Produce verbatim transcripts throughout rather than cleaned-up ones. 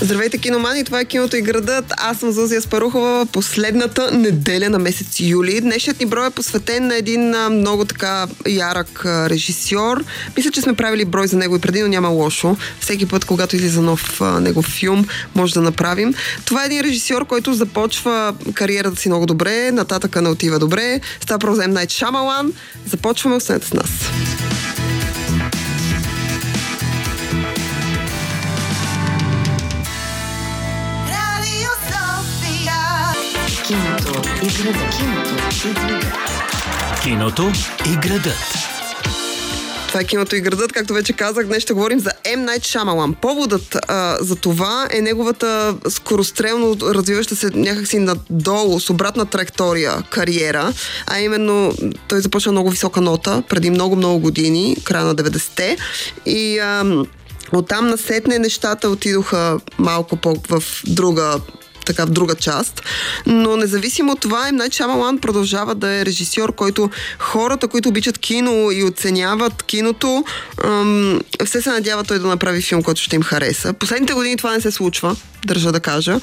Здравейте, киномани! Това е Киното и градът. Аз съм Зузия Спарухова. Последната неделя на месец юли. Днешният ни брой е посветен на един а, много така ярък а, режисьор. Мисля, че сме правили брой за него и преди, но няма лошо. Всеки път, когато излиза нов а, негов филм, може да направим. Това е един режисьор, който започва кариерата си много добре, нататъка не отива добре. Става про М. Найт Шамалан. Започваме, останете с нас. Киното и градът. Киното и градът. Киното и градът. Това е Киното и градът, както вече казах. Днес ще говорим за М. Найт Шамалан. Поводът а, за това е неговата скорострелно развиваща се някакси надолу, с обратна траектория кариера, а именно той започна много висока нота преди много-много години, края на деветдесетте, и а, оттам насетне нещата отидоха малко по в друга така в друга част, но независимо от това, М. Найт Шамалан продължава да е режисьор, който хората, които обичат кино и оценяват киното, ъм, все се надява той да направи филм, който ще им хареса. Последните години това не се случва, държа да кажа,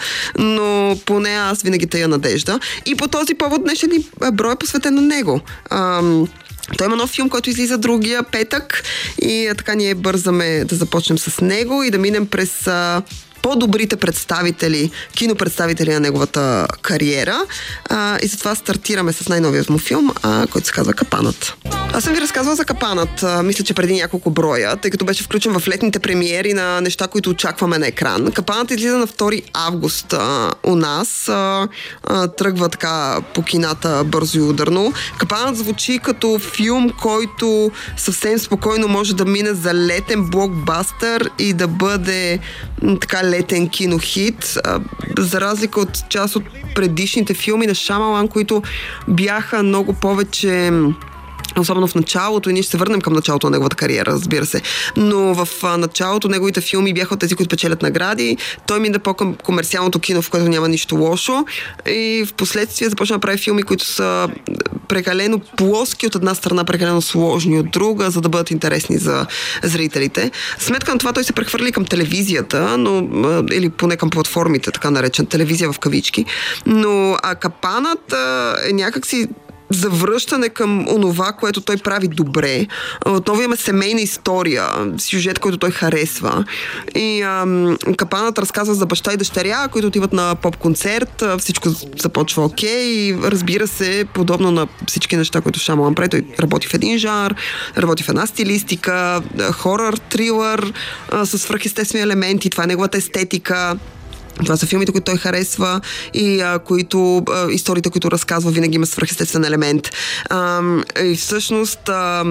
но поне аз винаги тая надежда. И по този повод днешен ни брой е посветен на него. Ъм, Той има нов филм, който излиза другия петък и а, така ние бързаме да започнем с него и да минем през а, по-добрите представители, кинопредставители на неговата кариера. А, и затова стартираме с най-новият му филм, а, който се казва Капанът. Аз съм ви разказвала за Капанът, а, мисля, че преди няколко броя, тъй като беше включен в летните премиери на неща, които очакваме на екран. Капанът излиза на втори август а, у нас. А, а, тръгва така по кината бързо и ударно. Капанът звучи като филм, който съвсем спокойно може да мине за летен блокбастър и да бъде м, така летен кинохит, а, за разлика от част от предишните филми на Шамалан, които бяха много повече, особено в началото, и ние ще се върнем към началото на неговата кариера, разбира се. Но в а, началото неговите филми бяха от тези, които печелят награди. Той мине по-към комерциалното кино, в което няма нищо лошо. И в последствие започна да прави филми, които са прекалено плоски от една страна, прекалено сложни от друга, за да бъдат интересни за зрителите. Сметка на това той се прехвърли към телевизията, но, а, или поне към платформите, така наречен телевизия в кавички. Но а Капанът а, е някакси завръщане към онова, което той прави добре. Отново има семейна история, сюжет, който той харесва. И ам, Капанът разказва за баща и дъщеря, които отиват на поп-концерт. Всичко започва окей и разбира се, подобно на всички неща, които Шамалан прави, той работи в един жанр, работи в една стилистика, хорър, трилър, с свръхестествени елементи. Това е неговата естетика. Това са филмите, които той харесва и а, които, а, историите, които разказва, винаги има свръхестествен елемент. А, и всъщност а,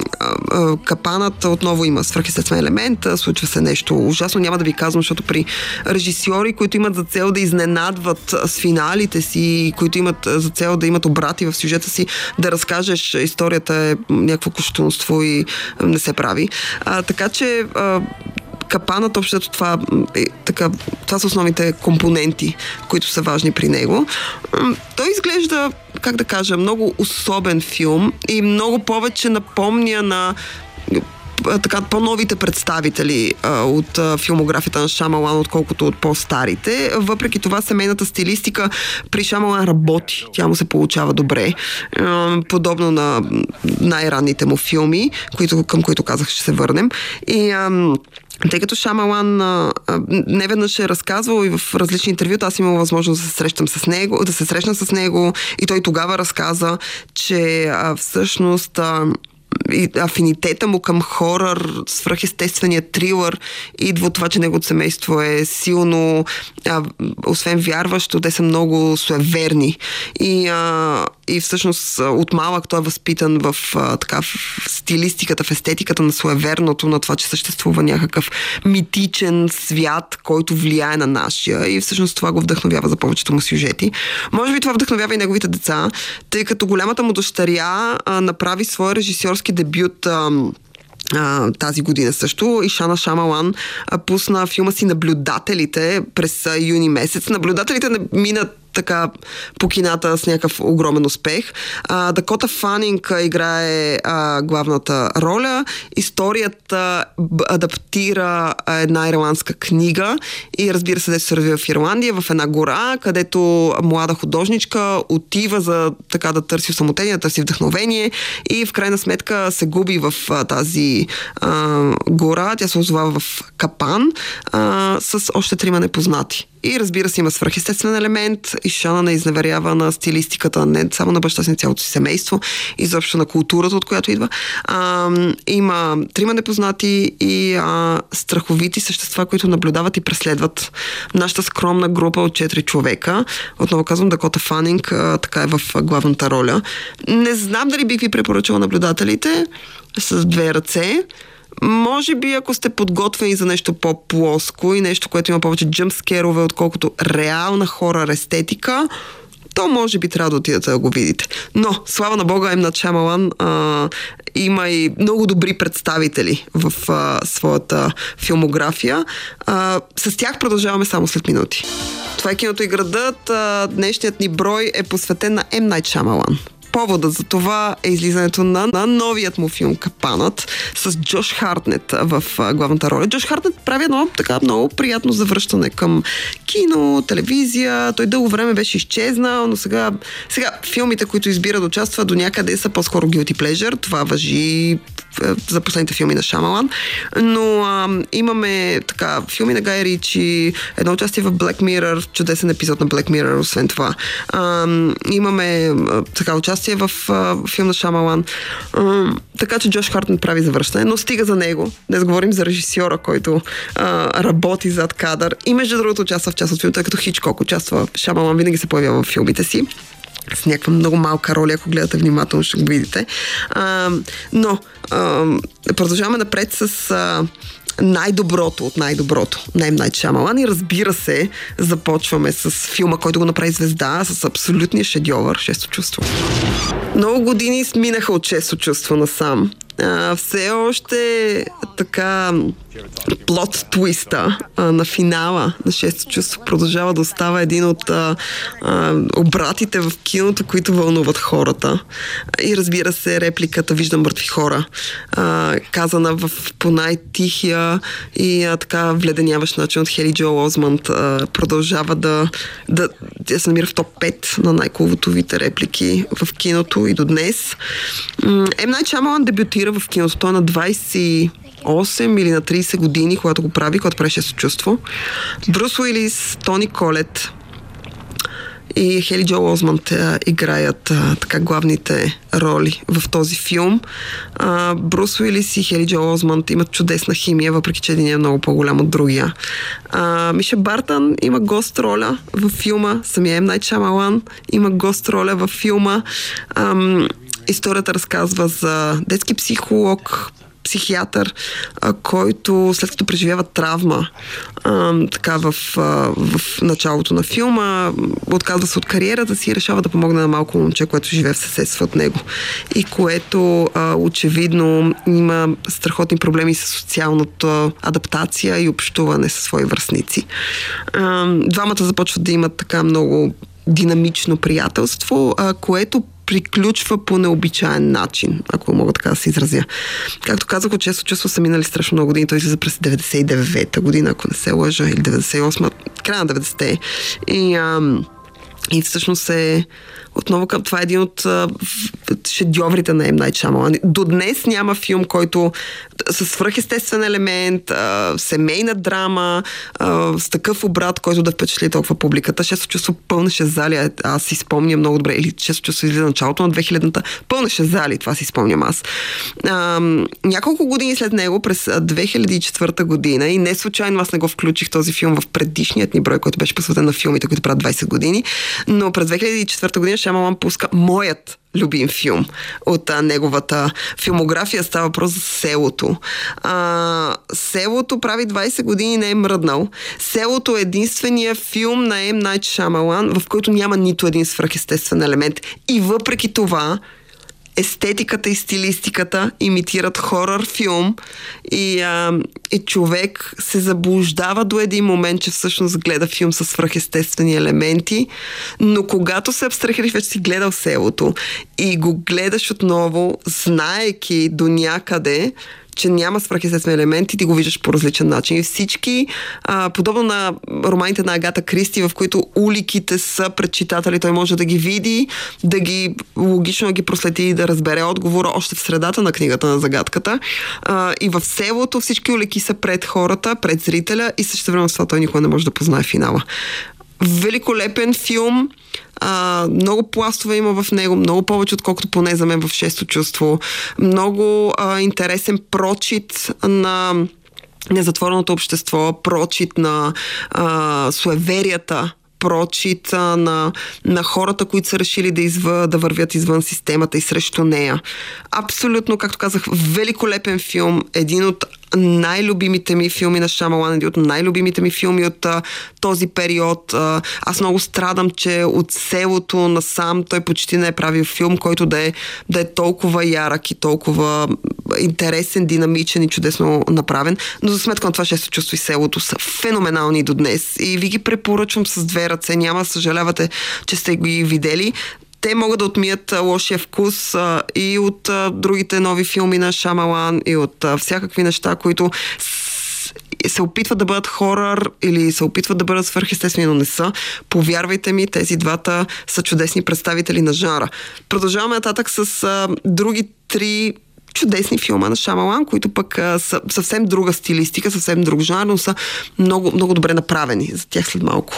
а, Капанът отново има свръхестествен елемент, а, случва се нещо ужасно, няма да ви казвам, защото при режисьори, които имат за цел да изненадват с финалите си, които имат за цел да имат обрати в сюжета си, да разкажеш историята е някакво кощунство и не се прави. А, така че а, Капанът, общото това, е, така, това са основните компоненти, които са важни при него. Той изглежда, как да кажа, много особен филм и много повече напомня на така по-новите представители а, от а, филмографията на Шамалан, отколкото от по-старите. Въпреки това, семейната стилистика при Шамалан работи. Тя му се получава добре. А, подобно на най-ранните му филми, които, към които казах, ще се върнем. И а, тъй като Шамалан а, неведнъж е разказвал и в различни интервюта, аз имам възможност да се срещам с него, да се срещна с него и той тогава разказа, че а, всъщност а, и афинитета му към хорър, свръхестествения трилър идва от това, че неговото семейство е силно, а, освен вярващо, те са много суеверни. И, а, и всъщност от малък той е възпитан в, а, така, в стилистиката, в естетиката на суеверното, на това, че съществува някакъв митичен свят, който влияе на нашия. И всъщност това го вдъхновява за повечето му сюжети. Може би това вдъхновява и неговите деца, тъй като голямата му дъщеря а, направи своя режисьорски дебют а, а, тази година също. Ишана Шамалан а, пусна филма си "Наблюдателите" през а, юни месец. "Наблюдателите" не мина така по кината с някакъв огромен успех. А, Дакота Фанинг играе а, главната роля. Историята адаптира една ирландска книга и разбира се, да се развива в Ирландия, в една гора, където млада художничка отива за така да търси самотение, да търси вдъхновение и в крайна сметка се губи в а, тази а, гора. Тя се озовава в капан а, с още трима непознати. И разбира се, има свръхестествен елемент и Шана не изневерява на стилистиката, не само на баща си, на цялото си семейство, изобщо на културата, от която идва. А, има трима непознати и а, страховити същества, които наблюдават и преследват нашата скромна група от четири човека. Отново казвам, Дакота Фанинг а, така е в главната роля. Не знам дали бих ви препоръчала наблюдателите с две ръце. Може би, ако сте подготвени за нещо по-плоско и нещо, което има повече джъмпскерове, отколкото реална хорър естетика, то може би трябва да отидете да го видите. Но, слава на Бога, М. Найт Шаймалан а, има и много добри представители в а, своята филмография. А, с тях продължаваме само след минути. Това е Киното и градът. А, днешният ни брой е посветен на М. Найт Шаймалан. Поводът за това е излизането на, на новият му филм Капанът с Джош Хартнет в а, главната роля. Джош Хартнет прави едно така много приятно завръщане към кино, телевизия. Той дълго време беше изчезнал, но сега, сега филмите, които избира да участва до някъде са по-скоро guilty pleasure. Това важи за последните филми на Шамалан. Но а, имаме така филми на Гай Ричи, едно участие в Black Mirror, чудесен епизод на Black Mirror, освен това. А, имаме а, така участие в а, филм на Шамалан. А, така че Джош Хартнет прави завръщане, но стига за него. Днес говорим за режисьора, който а, работи зад кадър и между другото участва в част от филм, тъй като Хичкок участва. Шамалан винаги се появява в филмите си с някаква много малка роля, ако гледате внимателно, ще го видите. А, но а, продължаваме напред с а, най-доброто от най-доброто на М. Найт Шаймалан и разбира се, започваме с филма, който го направи звезда, с абсолютния шедьовър Шесто чувство. Много години минаха от Шесто чувство насам. А, все още така плот твиста а, на финала на Шесто чувство продължава да остава един от а, а, обратите в киното, които вълнуват хората. И разбира се, репликата "Виждам мъртви хора", а, казана в по най-тихия и а, така вледеняващ начин от Хели Джоел Осмънд, а, продължава да, да тя се намира в топ пет на най-кловотовите реплики в киното и до днес. М. Найт Шаймалан дебютира в киното. Той е на двайсет и осем или на трийсет години, когато го прави, когато прави Шесто чувство. Брус Уилис, Тони Колет и Хели Джоел Осмънд а, играят а, така главните роли в този филм. А, Брус Уилис и Хели Джоел Осмънд имат чудесна химия, въпреки че един е много по-голям от другия. А, Миша Бартън има гост роля в филма. Самия М. Найт Шаймалан има гост роля в филма. Ам, Историята разказва за детски психолог, психиатър, а, който след като преживява травма а, така в, а, в началото на филма, отказва се от кариерата си и решава да помогне на малко момче, което живее в съседство от него. И което а, очевидно има страхотни проблеми с социалната адаптация и общуване със свои връстници. А, двамата започват да имат така много динамично приятелство, а, което приключва по необичаен начин, ако мога така да се изразя. Както казах, от Шесто чувство са минали страшно много години. Той излиза през деветдесет и девета година, ако не се лъжа, или деветдесет и осма, края на деветдесетте. И, ам, и всъщност е отново към това е един от а, шедьоврите на М. Найт Шаймалан. До днес няма филм, който със свръхестествен елемент, а, семейна драма, а, с такъв обрат, който да впечатли толкова публиката. Шесто чувство пълнеше зали, аз си спомням много добре, или Шесто чувство излиза началото на две хилядната, пълнеше зали, това си спомням аз. А, няколко години след него, през две хиляди и четвърта година, и не случайно аз не го включих този филм в предишният ни брой, който беше посветен на филмите, които правят двайсет години, но през две хиляди и четвърта година Шаймалан пуска моят любим филм от а, неговата филмография. Става въпрос за Селото. А, Селото прави двайсет години, не е мръднал. Селото е единствения филм на М. Найт Шаймалан, в който няма нито един свръхестествен елемент. И въпреки това естетиката и стилистиката имитират хорър филм и, а, и човек се заблуждава до един момент, че всъщност гледа филм със свръхестествени елементи, но когато се абстрахираш, вече си гледал селото и го гледаш отново, знаейки до някъде, че няма свръхестествени елементи, ти го виждаш по различен начин. И всички, а, подобно на романите на Агата Кристи, в които уликите са пред читатели, той може да ги види, да ги логично да ги проследи и да разбере отговора още в средата на книгата на загадката. А, и в селото всички улики са пред хората, пред зрителя и същевременно с това той никога не може да познае финала. Великолепен филм, а, много пластове има в него, много повече отколкото поне за мен в Шесто чувство. Много а, интересен прочит на незатвореното общество, прочит на а, суеверията, прочит а, на, на хората, които са решили да, изва, да вървят извън системата и срещу нея. Абсолютно, както казах, великолепен филм, един от най-любимите ми филми на Шамалан, един от най-любимите ми филми от а, този период. А, аз много страдам, че от селото насам той почти не е правил филм, който да е, да е толкова ярък и толкова интересен, динамичен и чудесно направен. Но за сметка на това Шесто чувство и селото са феноменални до днес и ви ги препоръчвам с две ръце. Няма да съжалявате, че сте ги видели. Те могат да отмият лошия вкус а, и от а, другите нови филми на Шамалан и от а, всякакви неща, които с, се опитват да бъдат хорър или се опитват да бъдат свърхестествени, но не са. Повярвайте ми, тези двата са чудесни представители на жанра. Продължаваме нататък с а, други три чудесни филма на Шамалан, които пък а, са съвсем друга стилистика, съвсем друг жанр, но са много, много добре направени. За тях след малко.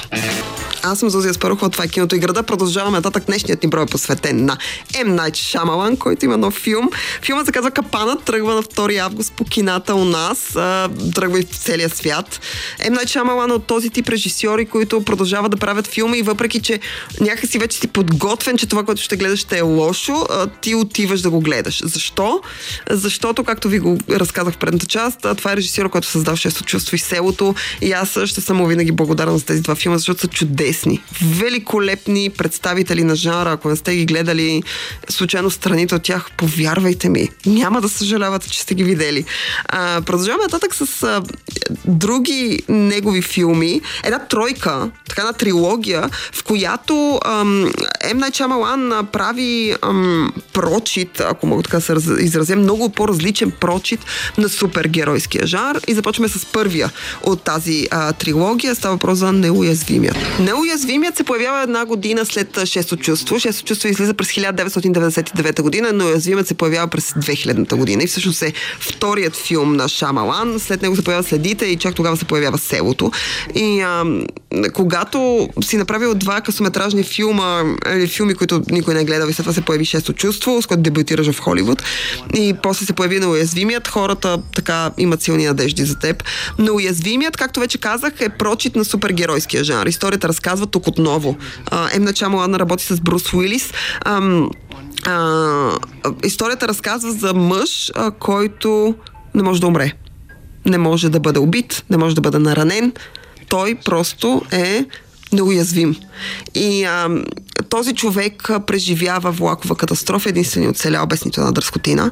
Аз съм Зузия Аспарухова, това е Киното и града. Продължаваме нататък. Днешният ни брой е посветен на М. Найт Шамалан, който има нов филм. Филмът се казва Капанът, тръгва на втори август по кината у нас. А, тръгва и в целия свят. М. Найт Шамалан е от този тип режисьори, които продължават да правят филми и въпреки, че някакси вече си подготвен, че това, което ще гледаш, ще е лошо, а, ти отиваш да го гледаш. Защо? Защото, както ви го разказах в предната част, това е режисьор, който създал Шесто чувство и селото и аз ще съм му винаги благодарна за тези два филма, защото са чудесни. Великолепни представители на жанра. Ако не сте ги гледали случайно страните от тях, повярвайте ми, няма да съжалявате, че сте ги видели. А, продължаваме нататък с а, други негови филми. Една тройка, така една трилогия, в която ам, М. Найт Шамалан прави ам, прочит, ако мога така да се изразя, много по-различен прочит на супергеройския жанр и започваме с първия от тази а, трилогия. Става въпрос за Неуязвимият. Неуязвимият се появява една година след Шесто чувство. Шесто чувство излиза през хиляда деветстотин деветдесет и девета година, но Неуязвимият се появява през две хилядната година и всъщност е вторият филм на Шамалан. След него се появяват Следите и чак тогава се появява Селото. И а, когато си направил два късометражни филма, или филми, които никой не е гледал и след това се появи Шесто чувство, с което дебютираш в Холивуд и после се появи Неуязвимият, хората така имат силни надежди за теб. Неуязвимият, както вече казах, е прочит на супергеройския жанр. Историята разказва тук отново. М. Найт Шамалан работи с Брус Уилис. Ам, а, историята разказва за мъж, а, който не може да умре. Не може да бъде убит, не може да бъде наранен. Той просто е неуязвим. И а, този човек преживява влакова катастрофа, единствено оцелял без нито една дръскотина.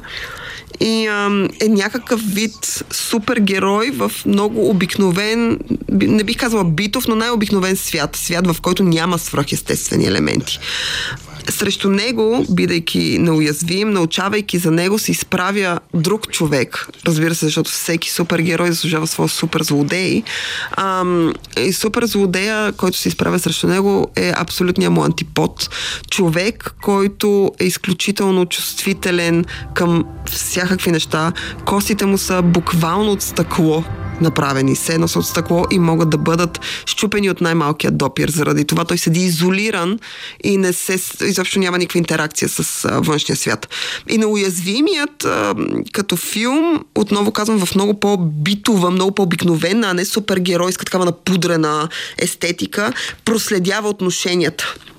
И а, е някакъв вид супергерой в много обикновен, не бих казала битов, но най-обикновен свят. Свят, в който няма свръхестествени елементи. Срещу него, бидейки неуязвим, научавайки за него, се изправя друг човек. Разбира се, защото всеки супергерой заслужава своя супер злодей. А, и супер злодея, който се изправя срещу него, е абсолютният му антипод. Човек, който е изключително чувствителен към всякакви неща. Костите му са буквално от стъкло направени, се едно са от стъкло и могат да бъдат щупени от най-малкия допир. Заради това той седи изолиран и не се, изобщо няма никаква интеракция с а, външния свят. И Неуязвимият а, като филм, отново казвам, в много по-битова, много по-обикновена, а не супергеройска, такава напудрена естетика, проследява отношенията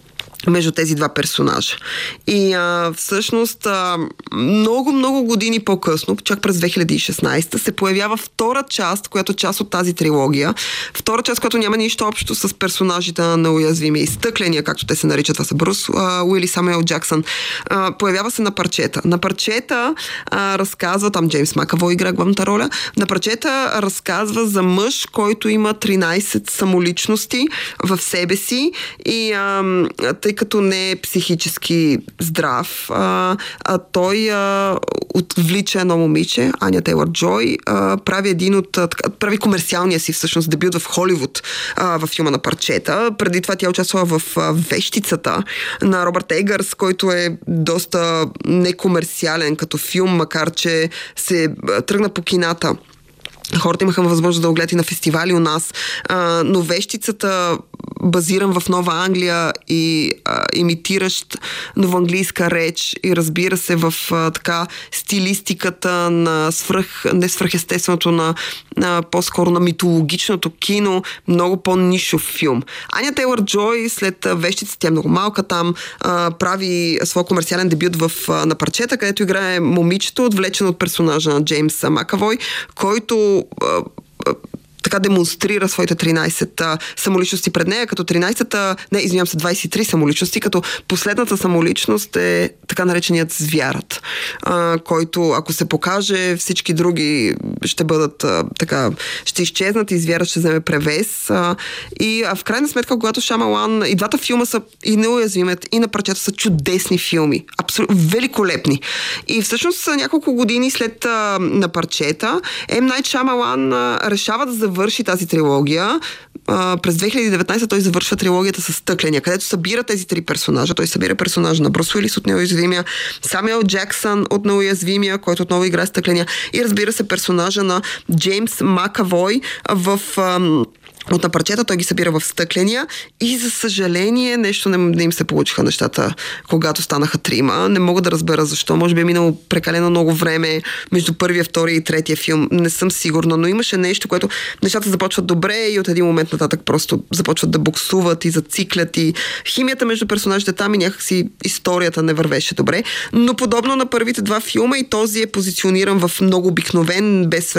между тези два персонажа. И а, всъщност а, много-много години по-късно, чак през две хиляди и шестнадесета, се появява втора част, която е част от тази трилогия. Втора част, която няма нищо общо с персонажите на Неуязвими и Стъкления, както те се наричат. Това са Брус Уилис, Самуел Джаксън. А, появява се На парчета. На парчета а, разказва, там Джеймс Макавой игра главната роля, На парчета разказва за мъж, който има тринадесет самоличности в себе си и а, тъй като не е психически здрав, а, а той а, отвлича едно момиче, Аня Тейлър-Джой, а, прави един от, а, прави комерциалния си всъщност дебют в Холивуд а, в филма На парчета. Преди това тя участвала в а, Вещицата на Робърт Егърс, който е доста некомерциален като филм, макар че се а, тръгна по кината. Хората имаха възможност да го гледат и на фестивали у нас, а, но Вещицата, базиран в Нова Англия и а, имитиращ новоанглийска реч и разбира се в а, така стилистиката на свръх, не свръхестественото, на, на по-скоро на митологичното кино, много по-нишов филм. Аня Тейлър-Джой след Вещицата, тя е много малка там, а, прави своя комерциален дебют в а, На парчета, където играе момичето, отвлечено от персонажа на Джеймс Макавой, който а, а, така демонстрира своите тринадесет а, самоличности пред нея, като тринадесета, не, извинявам се, двадесет и три самоличности, като последната самоличност е така нареченият звярат, а, който, ако се покаже, всички други ще бъдат а, така, ще изчезнат и звярат ще вземе превес. А, и а в крайна сметка, когато Шамалан, и двата филма са и Неуязвимият, и На парчета са чудесни филми, абсолютно великолепни. И всъщност няколко години след а, На парчета, М. Найт Шамалан а, решава да завърши тази трилогия. А, през две хиляди и деветнадесета той завършва трилогията с Стъкления, където събира тези три персонажа. Той събира персонажа на Брус Уилис от Неуязвимия, Самуел Джаксън от Неуязвимия, който отново играе Стъкления, и разбира се персонажа на Джеймс Макавой в ам, от На парчета. Той ги събира в Стъкления и за съжаление нещо не, не им се получиха нещата, когато станаха трима. Не мога да разбера защо. Може би е минало прекалено много време между първия, втория и третия филм. Не съм сигурна, но имаше нещо, което нещата започват добре и от един момент нататък просто започват да буксуват и зациклят и химията между персонажите там и някакси историята не вървеше добре. Но подобно на първите два филма и този е позициониран в много обикновен, без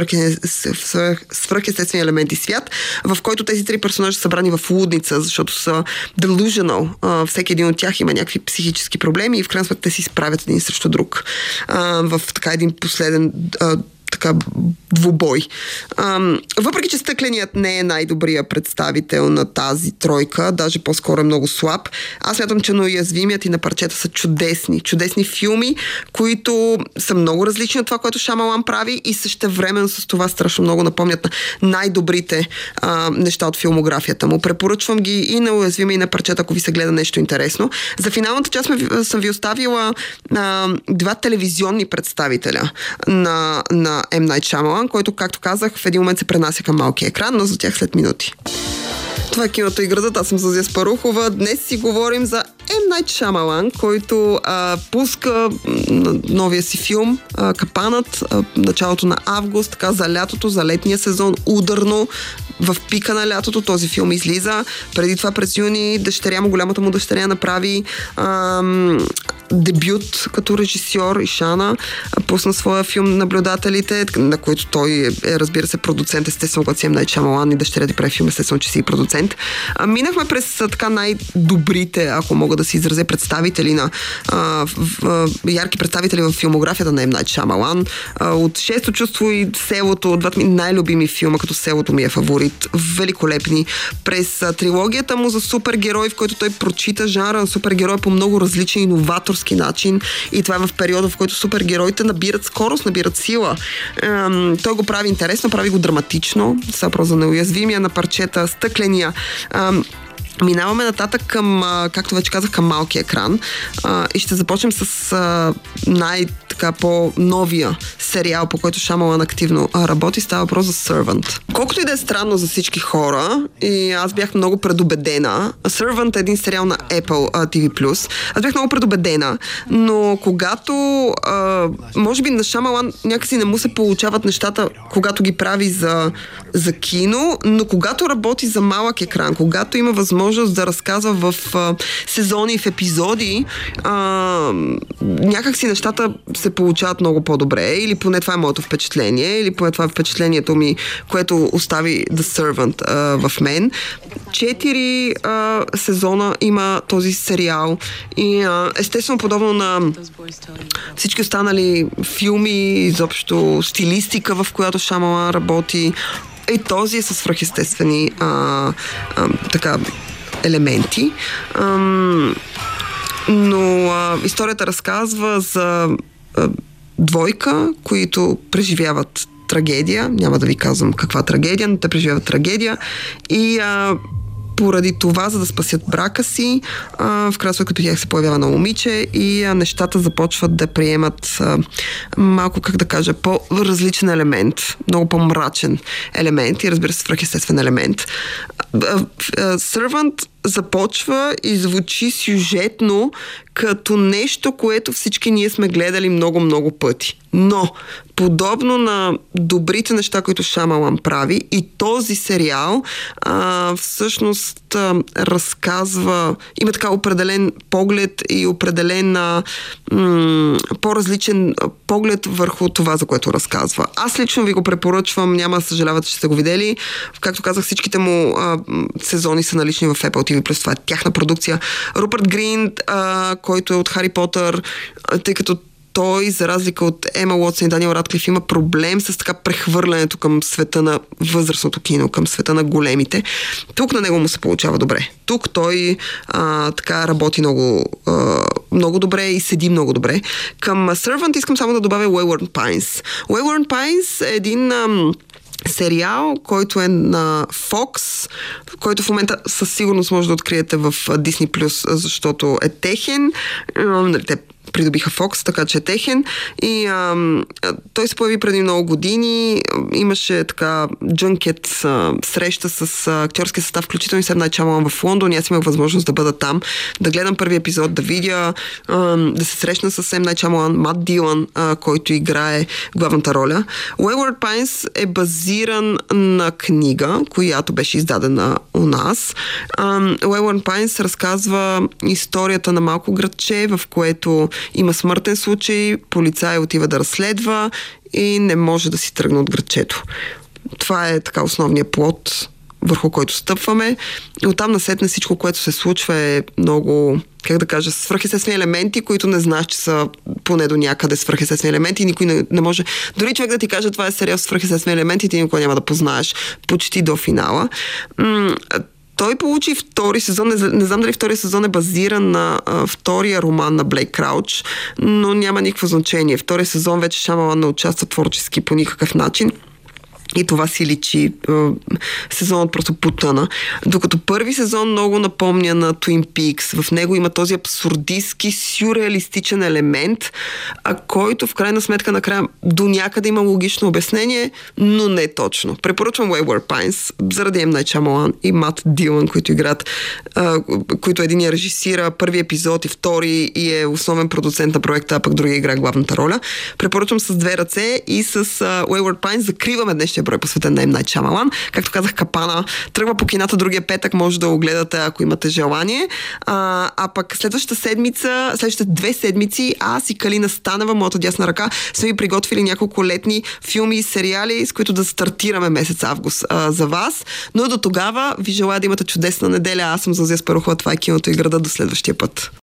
свръхестествени елементи свят, в който тези три персонажа са събрани в лудница, защото са delusional. А, всеки един от тях има някакви психически проблеми и в крайна сметка те си справят един срещу друг а, в така един последен а, така двубой. Ам, въпреки, че Стъкленият не е най-добрия представител на тази тройка, даже по-скоро е много слаб, аз смятам, че Неуязвимият и На парчета са чудесни. Чудесни филми, които са много различни от това, което Шамалан прави и същевременно с това страшно много напомнят на най-добрите а, неща от филмографията му. Препоръчвам ги и Неуязвими и На парчета, ако ви се гледа нещо интересно. За финалната част съм ви оставила а, два телевизионни представителя на, на М. Найт Шамалан, който, както казах, в един момент се пренася към малкия екран, но за тях след минути. Това е Киното и градът. Аз съм Зузия Спарухова. Днес си говорим за М. Найт Шамалан, който а, пуска новия си филм а, Капанът а, началото на август, така за лятото, за летния сезон, ударно, в пика на лятото този филм излиза. Преди това през юни дъщеря му, голямата му дъщеря, направи ам, дебют като режисьор. Ишана пусна своя филм Наблюдателите, на който той е, е разбира се, продуцент, естествено, когато си М. Найт Шамалан и дъщеря ти прави филм, естествено, че си и продуцент. А, минахме през а, така най-добрите, ако мога да си изразя, представители на а, в, а, ярки представители в филмографията на М. Найт Шамалан. А, от Шесто чувство и Селото, двата ми най-любими филма, като Селото ми е фаворит. Великолепни. През а, трилогията му за супергерой, в който той прочита жанра на супергерой по много различен иноваторски начин и това е в периода, в който супергероите набират скорост, набират сила. Ем, той го прави интересно, прави го драматично. Са просто за Неуязвимия, На парчета, Стъкления. Ем, Минаваме нататък към, както вече казах, към малкия екран а, и ще започнем с а, най-така по-новия сериал, по който Шамалан активно а, работи. Става въпрос за Servant. Колкото и да е странно за всички хора, и аз бях много предубедена. Servant е един сериал на Apple а, Ти Ви плюс. Аз бях много предубедена, но когато а, може би на Шамалан някакси не му се получават нещата, когато ги прави за, за кино, но когато работи за малък екран, когато има възможност възможност да разказва в а, сезони, в епизоди, а, някак си нещата се получават много по-добре, или поне това е моето впечатление, или поне това е впечатлението ми, което остави The Servant а, в мен. Четири а, сезона има този сериал и а, естествено подобно на всички останали филми, изобщо стилистика, в която Шамалан работи, и този е със свръхестествени а, а, така елементи. А, но а, историята разказва за а, двойка, които преживяват трагедия. Няма да ви казвам каква трагедия, но те преживяват трагедия и а, поради това, за да спасят брака си, а, в крайна сметка тях се появява на момиче и а, нещата започват да приемат а, малко, как да кажа, по-различен елемент, много по-мрачен елемент и, разбира се, свръхестествен елемент. Servant започва и звучи сюжетно като нещо, което всички ние сме гледали много-много пъти. Но, подобно на добрите неща, които Шамалан прави, и този сериал а, всъщност а, разказва, има така определен поглед и определен а, м- по-различен поглед върху това, за което разказва. Аз лично ви го препоръчвам, няма да съжалявате, че сте го видели. Както казах, всичките му а, сезони са налични в Apple ти ви, плюс това е тяхна продукция. Рупърт Гринт, а, който е от Хари Потър, тъй като той, за разлика от Ема Уотсън и Даниел Радклиф, има проблем с така прехвърлянето към света на възрастното кино, към света на големите. Тук на него му се получава добре. Тук той а, така работи много, а, много добре и седи много добре. Към Servant искам само да добавя Wayward Pines. Wayward Pines е един... Ам, сериал, който е на Fox, който в момента със сигурност може да откриете в Disney+, защото е техен. Те придобиха Fox, така че е техен. И а, той се появи преди много години. Имаше така джънкет, а, среща с а, актьорския състав, включително и с М. Найт Шамалан в Лондон. Аз имах възможност да бъда там, да гледам първи епизод, да видя, а, да се срещна с М. Найт Шамалан, Мат Дилан, а, който играе главната роля. Wayward Pines е базиран на книга, която беше издадена у нас. А, Wayward Pines разказва историята на малко градче, в което има смъртен случай, полицай отива да разследва и не може да си тръгне от градчето. Това е така основният плот, върху който стъпваме. И оттам насетне всичко, което се случва, е много, как да кажа, свръхестествени елементи, които не знаеш, че са поне до някъде свръхестествени елементи и никой не, не може... Дори човек да ти каже, това е сериал свръхестествени елементи, ти никога няма да познаеш почти до финала. М- Той получи втори сезон, не, не знам дали втория сезон е базиран на а, втория роман на Блейк Крауч, но няма никакво значение. Втория сезон вече Шамалан не участва творчески по никакъв начин. И това си личи. Сезонът просто потъна. Докато първи сезон много напомня на Twin Peaks. В него има този абсурдистски, сюрреалистичен елемент, а който в крайна сметка накрая до някъде има логично обяснение, но не точно. Препоръчвам Wayward Pines заради М. Найт Шамалан и Мат Дилан, които играят, които един я режисира първи епизод и втори и е основен продуцент на проекта, а пък другия играе главната роля. Препоръчвам с две ръце и с Wayward Pines закриваме днешния брой посветен на М. Найт Шамалан. Както казах, Капана тръгва по кината другия петък, може да го гледате, ако имате желание. А, а пък следващата седмица, следващите две седмици, аз и Калина Станева, моята дясна ръка, сме ви приготвили няколко летни филми и сериали, с които да стартираме месец август а, за вас. Но до тогава ви желая да имате чудесна неделя. Аз съм Зозия Спарухова, това е Киното и града. До следващия път.